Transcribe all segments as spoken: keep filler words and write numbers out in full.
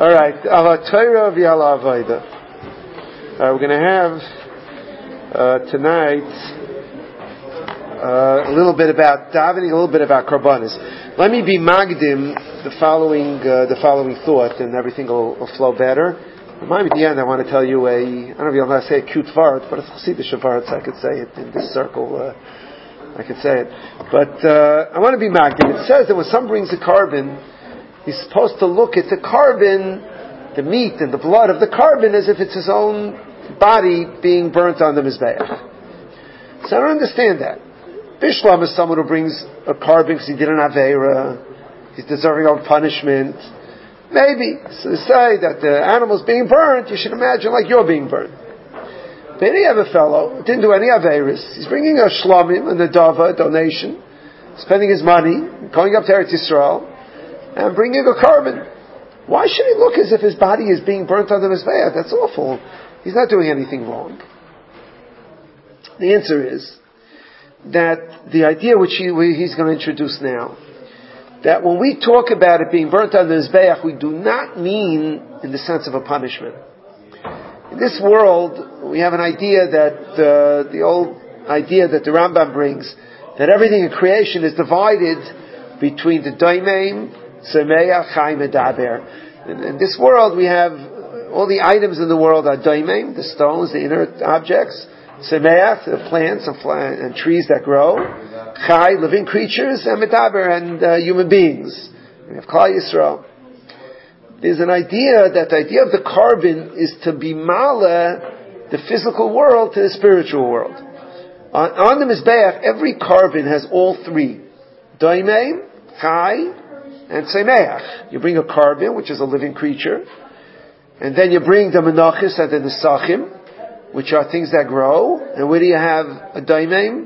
All right, ala Torah v'ala Avodah. Uh, we're going to have uh, tonight uh, a little bit about davening, a little bit about karbanis. Let me be magdim the following uh, the following thought, and everything will, will flow better. Maybe at the end, I want to tell you a I don't know if you'll not say a cute vart, but it's chassidish vart, so I could say it in this circle. Uh, I could say it, but uh, I want to be magdim. It says that when someone brings a carbon, he's supposed to look at the carbon, the meat and the blood of the carbon, as if it's his own body being burnt on the mizbeach. So I don't understand that. Bishlam is someone who brings a carbon because he did an aveira, he's deserving of punishment. Maybe. So to say that the animal's being burnt, you should imagine like you're being burnt. But here you have a fellow who didn't do any aveiras. He's bringing a shlamim, a nadava, a donation, spending his money, going up to Eretz Yisrael, and bringing a carbon. Why should he look as if his body is being burnt on the mizbeach? That's awful. He's not doing anything wrong. The answer is that the idea which he, he's going to introduce now, that when we talk about it being burnt on the mizbeach, we do not mean in the sense of a punishment. In this world, we have an idea that uh, the old idea that the Rambam brings, that everything in creation is divided between the doimeim, semeach, chai, medaber. In this world, we have all the items in the world are doimeim, the stones, the inert objects, semeach, the plants and, plant, and trees that grow, chai, living creatures, and medaber, and uh, human beings. We have Klal Yisrael. There's an idea that the idea of the carbon is to be mala the physical world to the spiritual world. On, on the mizbeach, every carbon has all three: doimeim, chai, and semeach. You bring a carbon, which is a living creature, and then you bring the menachis and the nesachim, which are things that grow. And where do you have a doimeim?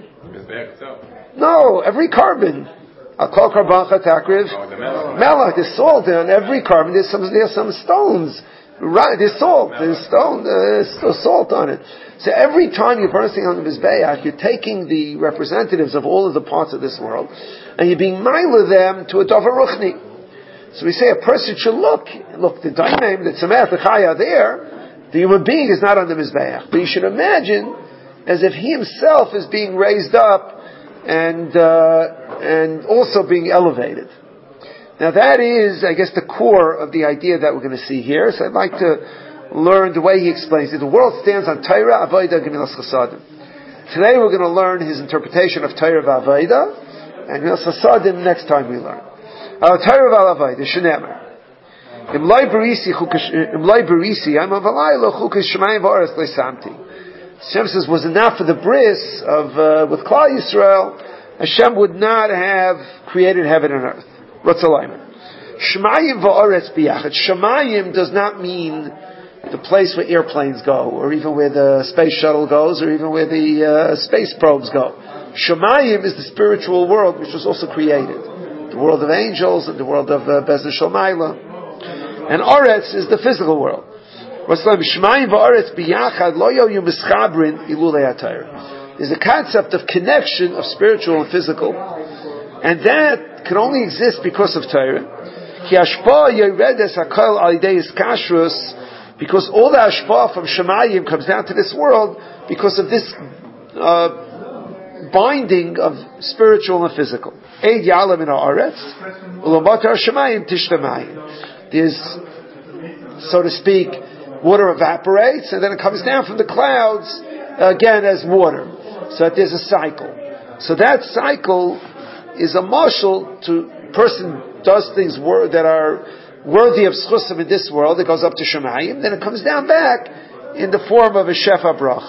No, every carbon. I'll call karban chatakriv. Melach, there's salt on every carbon. There's some, there's some stones. Right, there's salt. There's stone. Uh, there's salt on it. So every time you burn something on the mizbeach, you're taking the representatives of all of the parts of this world, and you're being mila them to a davar ruchni. So we say a person should look. Look, the daimim, the tzemach, the chai are there. The human being is not on the mizbeach, but you should imagine as if he himself is being raised up and uh, and also being elevated. Now that is, I guess, the core of the idea that we're going to see here. So I'd like to learn the way he explains it. The world stands on Torah, Avodah, Gemilas Chasadim. Today we're going to learn his interpretation of Torah v'Avodah, and Gemilas Chasadim next time we learn. Al Torah v'Avodah, Shenemer. Im loy berisi chukash, im loy berisi, I'm a valaylo chukash shemayim v'aretz leisamti. Hashem says, was it not for the bris of uh, with Klal Yisrael, Hashem would not have created heaven and earth. Ratzalayim. Shemayim va'aretz biyachad. Shemayim does not mean the place where airplanes go, or even where the space shuttle goes, or even where the uh, space probes go. Shemayim is the spiritual world which was also created. The world of angels and the world of uh, Bezdin Shalmaila. And Aretz is the physical world. There's a concept of connection of spiritual and physical, and that can only exist because of Torah. Because all the hashpah from Shemayim comes down to this world because of this uh, binding of spiritual and physical. There's, so to speak, water evaporates, and then it comes down from the clouds again as water. So that there's a cycle. So that cycle is a marshal to person does things wor- that are worthy of schusim in this world. It goes up to Shemayim, then it comes down back in the form of a shefa bracha.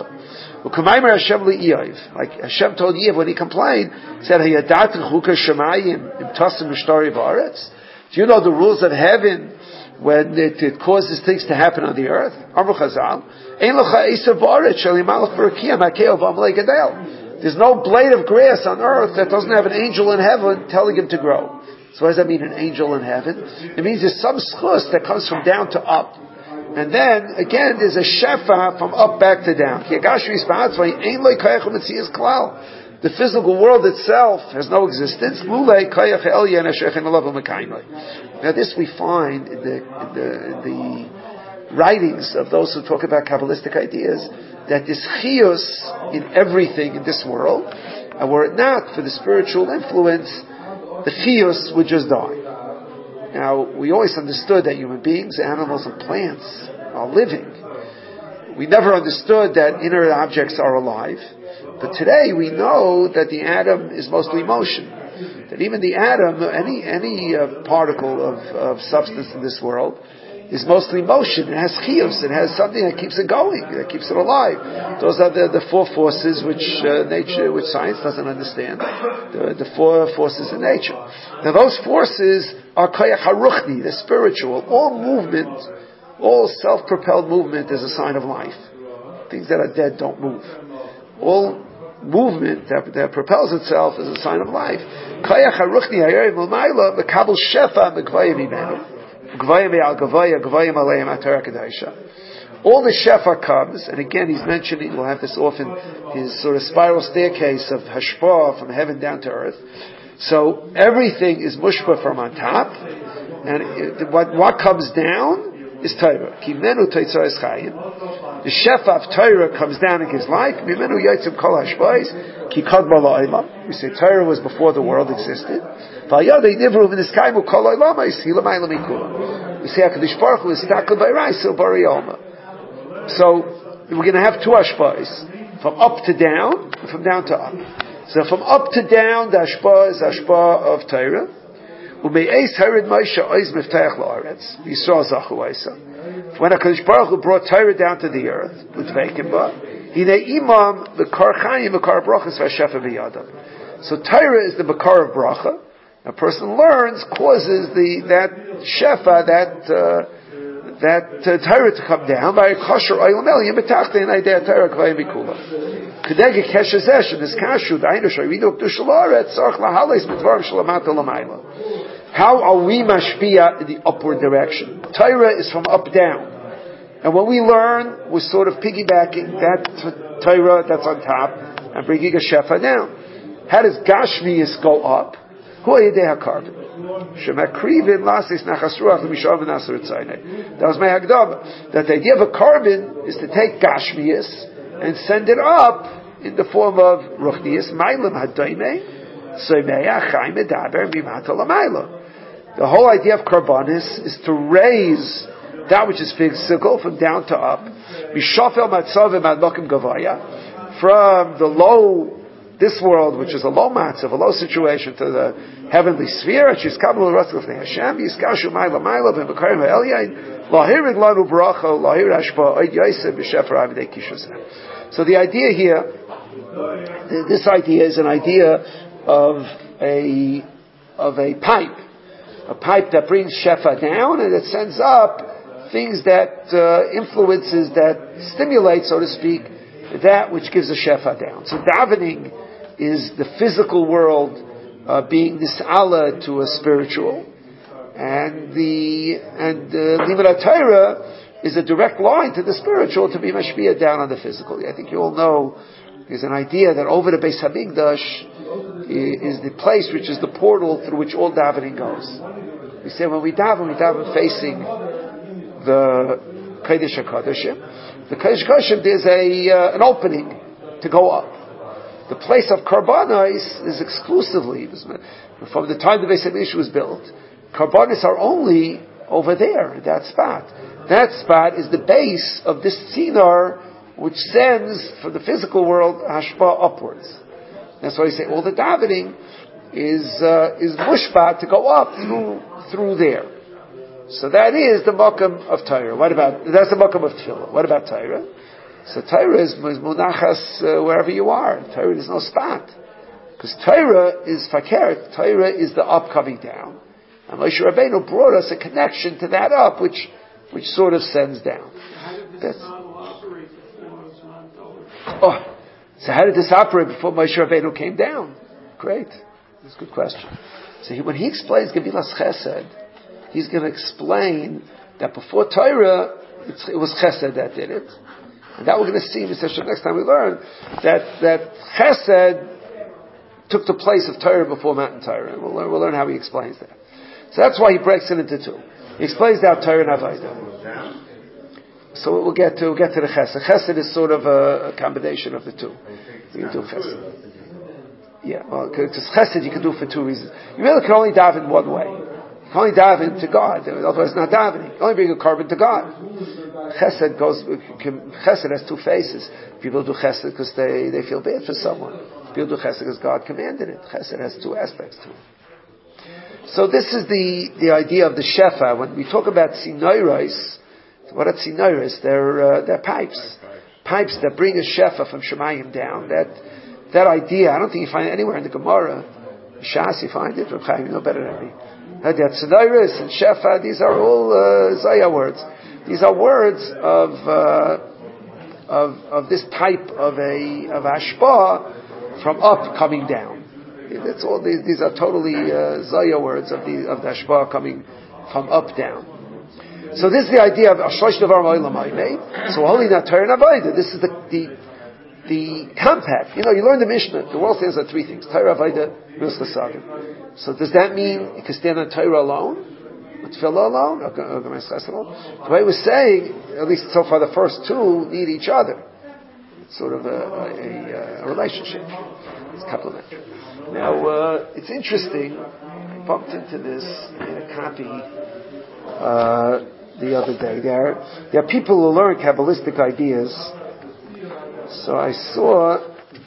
Like Hashem told Yev when he complained, he said, do you know the rules of heaven when it, it causes things to happen on the earth? There's no blade of grass on earth that doesn't have an angel in heaven telling him to grow. So what does that mean, an angel in heaven? It means there's some schus that comes from down to up. And then, again, there's a shefa from up back to down. The physical world itself has no existence. Now this we find in the, in the, in the writings of those who talk about Kabbalistic ideas, that this chiyus in everything in this world, and were it not for the spiritual influence, the chiyus would just die. Now, we always understood that human beings, animals, and plants are living. We never understood that inert objects are alive. But today we know that the atom is mostly motion. That even the atom, any any uh, particle of, of substance in this world, is mostly motion. It has chiyus. It has something that keeps it going, that keeps it alive. Those are the, the four forces which uh, nature, which science doesn't understand. The, the four forces in nature. Now those forces are koyach haruchni, the spiritual. All movement, all self-propelled movement is a sign of life. Things that are dead don't move. All movement that, that propels itself is a sign of life. Koyach haruchni hayerim l'mayla mekabel shefa mekvayim imenu. All the shefa comes, and again he's mentioning, we'll have this often, his sort of spiral staircase of hashpah from heaven down to earth. So everything is mushpa from on top, and it, what, what comes down is Torah. Kimenu teitzah chayim. The shefa of Torah comes down and gives life. Mimenu yotzim kol hashpahis ki kadma la'olam. We say Torah was before the world existed. V'ayadei nivru v'niskaymu kol ha'olamais hilamayla mikula. We say HaKadosh Baruch Hu is takel b'ray sil bari alma. So we're going to have two hashpahis, from up to down, and from down to up. So from up to down, the hashpah is hashpah of Torah. When HaKadosh Baruch Hu brought Torah down to the earth, so Torah is the makar of bracha. A person learns, causes the that shefa, that uh, that uh, Torah to come down by kosher oil meliyim betachta in idea Torah kvayim mikula. Kedege keshezesh in this kashu dainu shayridu k'dush la'aretz tzarich lahales mitvarim shalamata lamayla. How are we mashpia in the upward direction? Torah is from up down, and when we learn, we're sort of piggybacking that t- Torah that's on top and bringing a shefa down. How does Gashmius go up? That was my Hagdama. That the idea of a carbon is to take Gashmius and send it up in the form of Ruchnius, Mailam Hadoime, Soimeya, Chaim Edaber, Mimata Lamaila. The whole idea of Karbonis is to raise that which is physical from down to up. Mishafel Matzavim Adlokim Gavaya, from the low, this world, which is a low matzav, a low situation, to the heavenly sphere, and she's kabbalah ratzah of Hashem, yiskashu ma'ila ma'ila v'mekarim ha'elyain, lahirid lanu bracha, lahir hashpa, oid yosef b'shefer avdei kishusem. So the idea here, this idea is an idea of a, of a pipe, a pipe that brings shefa down, and it sends up things that, uh, influences, that stimulate, so to speak, that which gives a shefa down. So davening is the physical world uh, being this Allah to a spiritual, and the and the Limud Torah is a direct line to the spiritual to be mashpia down on the physical. I think you all know there's an idea that over the Beis Hamikdash is the place which is the portal through which all davening goes. We say when we daven, we daven facing the Kodesh HaKodeshim. The Kodesh HaKodeshim, there's a uh, an opening to go up. The place of Karbanos is, is exclusively, from the time the Beis Hamikdash was built, Karbanos are only over there, in that spot. That spot is the base of this tzinar, which sends from the physical world hashpa upwards. That's why you say all the davening is uh, is mushpa to go up through through there. So that is the makam of Torah. What about, that's the makam of Tefillah. What about Torah? So Torah is, is munachas uh, wherever you are. Torah is no spot. Because Torah is fakir. Torah is the up coming down. And Moshe Rabbeinu brought us a connection to that up, which which sort of sends down. That's, oh, so how did this operate before Moshe Rabbeinu came down? Great. That's a good question. So he, when he explains Gevilas Chesed, he's going to explain that before Torah, it's, it was Chesed that did it. And that we're going to see in the session next time we learn, that, that Chesed took the place of Torah before Matan Torah. And we'll learn, we'll learn how he explains that. So that's why he breaks it into two. He explains out Torah and Avodah. So we'll get to we'll get to the Chesed. Chesed is sort of a, a combination of the two. You can do Chesed. Yeah, well, because Chesed you can do for two reasons. You really can only daven one way. You can only daven to God. Otherwise, it's not davening. You can only bring a carbon to God. Chesed goes. Chesed has two faces. People do Chesed because they, they feel bad for someone. People do Chesed because God commanded it. Chesed has two aspects to it. So this is the, the idea of the shefa. When we talk about tzinoros, what are tzinoros? They're uh, they're pipes, pipes that bring a shefa from Shemayim down. That that idea, I don't think you find it anywhere in the Gemara. Shas, you find it. Reb Chaim, you know better than me. That tzinoros and shefa, these are all uh, Zaya words. These are words of uh, of of this type of a of ashpa from up coming down. That's all. These, these are totally uh, Zaya words of the of the ashpa coming from up down. So this is the idea of Ashlosh Davar Ma'olam Ha'imei. So holy not Torah and Avodah. This is the the the compact. You know, you learn the Mishnah. The world stands on three things: Torah, Avodah, Milas Chesagim. So does that mean you can stand on Torah alone? Tefillah alone? The way we're saying, at least so far, the first two need each other. It's sort of a, a, a relationship. It's complementary. Now, uh, it's interesting. I bumped into this in a copy uh, the other day. There, there are people who learn Kabbalistic ideas. So I saw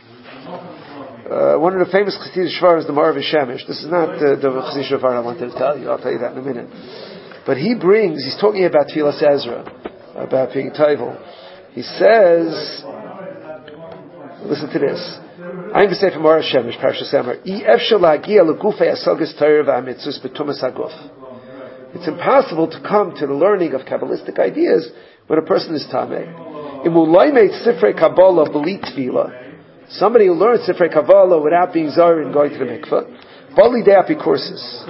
uh, one of the famous Chassidish Shvar is the Marav Shemesh. This is not the, the Chassidish Shvar I wanted to tell you. I'll tell you that in a minute. But he brings, he's talking about Tfilas Ezra, about being Tovel. He says, listen to this. I'm going to say from Marav Shemesh, Parashas Emor, it's impossible to come to the learning of Kabbalistic ideas when a person is Tameh. Somebody who learns Sifrei Kabbalah without being Zar and going to the mikveh, Bali de courses.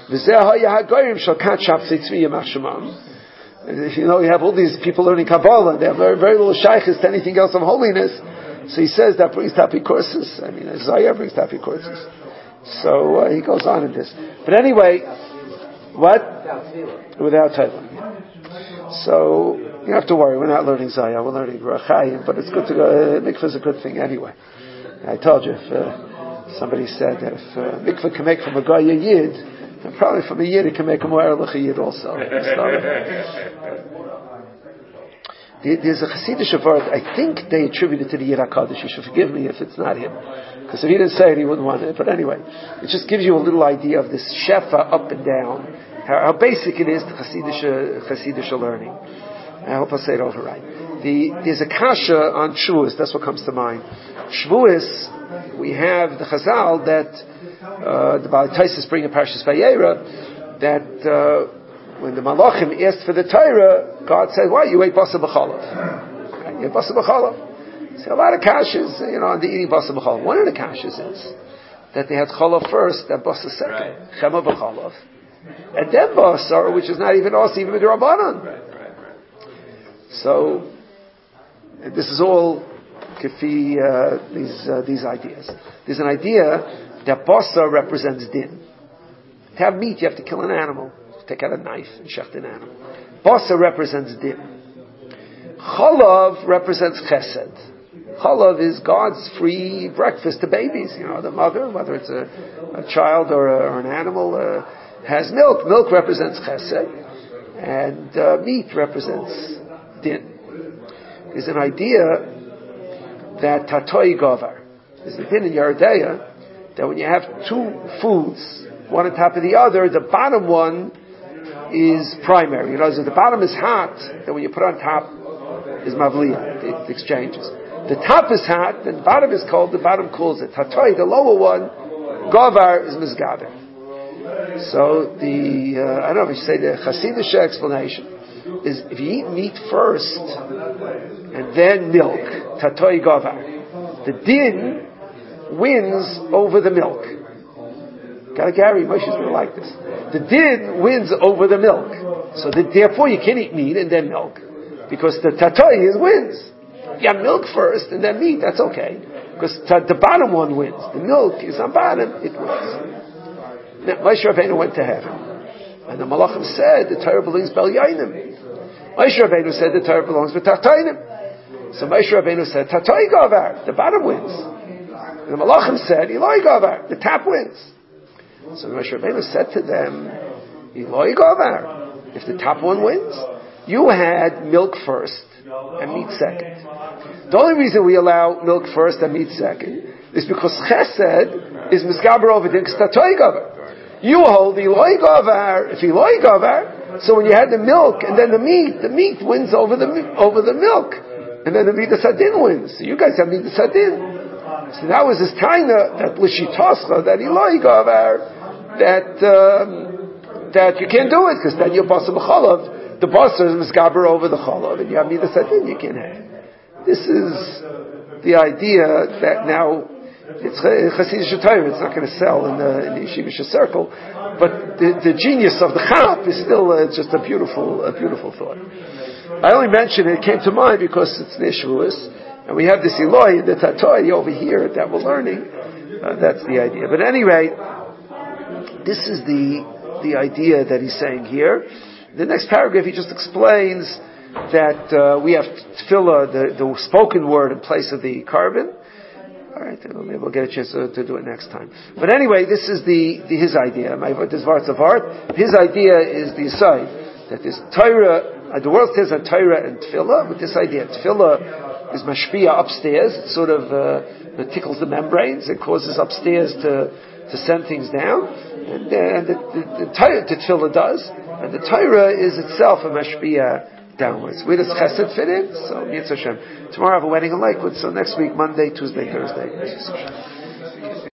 You know, you have all these people learning Kabbalah, they have very, very little shaykhs to anything else of holiness. So he says that brings tapi courses. I mean, Zayah brings tapi courses. So uh, he goes on in this. But anyway, what? Without Taiva. So you don't have to worry. We're not learning Zayah. We're learning Rachayim. But it's good to go. Uh, mikveh is a good thing anyway. I told you if uh, somebody said that if uh, mikveh can make from a guy a yid, then probably from a yid it can make a mu'erlich a yid also. There's a Chassidish word, I think they attribute it to the Yid HaKadosh. You should forgive me if it's not him. Because if he didn't say it, he wouldn't want it. But anyway, it just gives you a little idea of this shefa up and down, how, how basic it is to Chassidish, Chassidish learning. I hope I say it over right. The, there's a kasha on Shavuos, that's what comes to mind. Shavuos, we have the Chazal that, uh, the Baal Taisis bring in Parashas Vayera, that, uh, when the Malachim asked for the Torah, God said, why? You ate Basa B'chalav. Right? You ate Basa B'chalav. So a lot of kashas, you know, on the eating Basa B'chalav. One of the kashas is that they had Chalav first, and Basa second. Right. Chema B'chalav. And then Basa, which is not even also even Midrabanan. Right, right, right. So, this is all Kefi, uh, these, uh, these ideas. There's an idea that Basa represents din. To have meat, you have to kill an animal. Take out a knife and shecht an animal. Basa represents din. Chalav represents chesed. Chalav is God's free breakfast to babies. You know, the mother, whether it's a, a child or, a, or an animal, uh, has milk. Milk represents chesed, and uh, meat represents din. There's an idea that tatoi govar. There's a din in Yeridea that when you have two foods, one on top of the other, the bottom one is primary. You know, so the bottom is hot, then when you put on top is mavliya. It exchanges. The top is hot, then the bottom is cold, the bottom cools it. Tatoi, the lower one, govar is mizgaber. So the, uh, I don't know if you say the Chassidish explanation is if you eat meat first and then milk, tatoi govar, the din wins over the milk. Got a Gary, Moshe's going to like this. The din wins over the milk. So the, therefore you can't eat meat and then milk. Because the tatoi is wins. You have milk first and then meat, that's okay. Because t- the bottom one wins. The milk is on bottom, it wins. Now, Moshe Rabbeinu went to heaven. And the Malachim said, the Torah belongs Bel Yainim. Moshe Rabbeinu said, the Torah belongs with Tachtoinim. So Moshe Rabbeinu said, Tatoi Gavar, the bottom wins. And the Malachim said, Eloi Gavar, the top wins. So Moshe Rabbeinu said to them, Eloi Gavar, if the top one wins, you had milk first and meat second. The only reason we allow milk first and meat second is because Chesed is Miskaber over Din Tatoi Gavar. You hold Eloi Gavar, if Eloi Gavar, so when you had the milk and then the meat, the meat wins over the over the milk. And then the Midas Hadin wins. So you guys have Midas Hadin. So that was his taina, that Lishitoscha, that Eloi Gavar, that, um, that you can't do it, because then you're Basar B'chalav. The Basar is Miskaber over the Chalav, and you have Midas Hadin, you can't have. This is the idea that now, it's Chasidish Torah, it's not going to sell in the, in the Yeshivish circle, but the, the genius of the Chap is still uh, just a beautiful, a beautiful thought. I only mention it, it came to mind because it's Nishvuas, and we have this Eloi, the Tatoi over here that we're learning. Uh, that's the idea. But anyway, this is the the idea that he's saying here. The next paragraph, he just explains that uh, we have tefillah, the, the spoken word in place of the carbon. All right, maybe we'll get a chance to, to do it next time. But anyway, this is the, the his idea. This Vartz of Art. His idea is the aside that this Torah, uh, the world says on Torah and tefillah with this idea. Tefillah is mashpia upstairs. It sort of uh, it tickles the membranes. It causes upstairs to to send things down, and, uh, and the, the, the, the tefillah does. And the Torah is itself a mashpia downwards. Where does Chesed fit in? So, Mitzvah Hashem. Tomorrow I have a wedding in Lakewood, so next week, Monday, Tuesday, Thursday.